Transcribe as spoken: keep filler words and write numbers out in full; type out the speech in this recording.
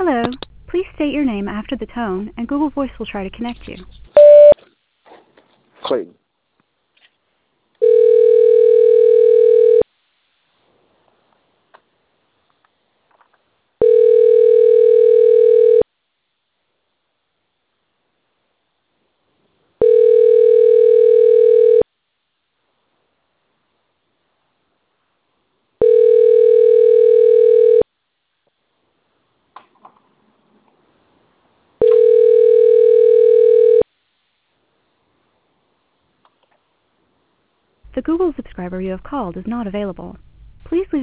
Hello. Please state your name after the tone, and Google Voice will try to connect you. Clayton. The Google subscriber you have called is not available. Please leave